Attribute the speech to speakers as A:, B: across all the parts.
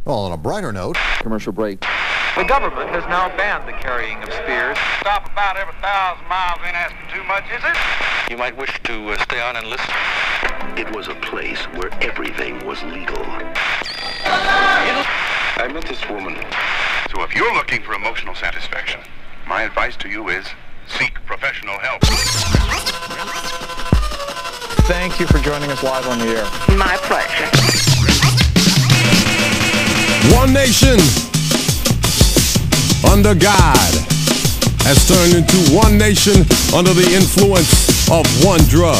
A: Well, on a brighter note,
B: commercial break.
C: The government has now banned the carrying of spears.
D: Stop about every 1,000 miles ain't asking too much, is it?
E: You might wish to stay on and listen.
F: It was a place where everything was legal.
G: I met this woman.
D: So if you're looking for emotional satisfaction, my advice to you is seek professional help.
C: Thank you for joining us live on the air.
H: My pleasure.
I: One nation under God has turned into one nation under the influence of one drug.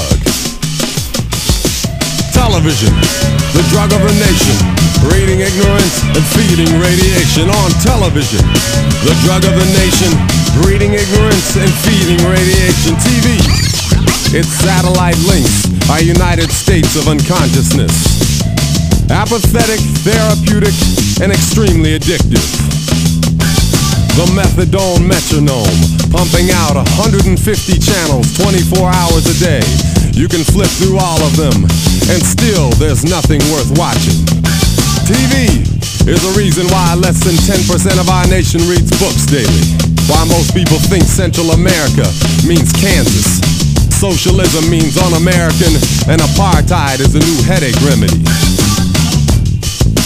I: Television, the drug of a nation, breeding ignorance and feeding radiation. On television, the drug of the nation, breeding ignorance and feeding radiation. TV, its satellite links are United States of unconsciousness. Apathetic, therapeutic, and extremely addictive. The methadone metronome, pumping out 150 channels 24 hours a day. You can flip through all of them, and still there's nothing worth watching. TV is the reason why less than 10% of our nation reads books daily. Why most people think Central America means Kansas. Socialism means un-American, and apartheid is a new headache remedy.